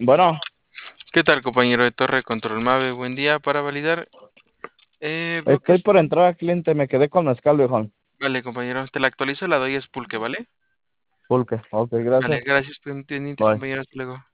Bueno, ¿Qué tal, compañero de Torre Control Mave? Buen día para validar. Veo que estoy por entrar al cliente, me quedé con mezcal, viejón. Vale, compañero. Te la actualizo, la doy es pulque, ¿vale? Pulque, ok, Vale, gracias. gracias, pendiente, Bye. compañero. Hasta luego.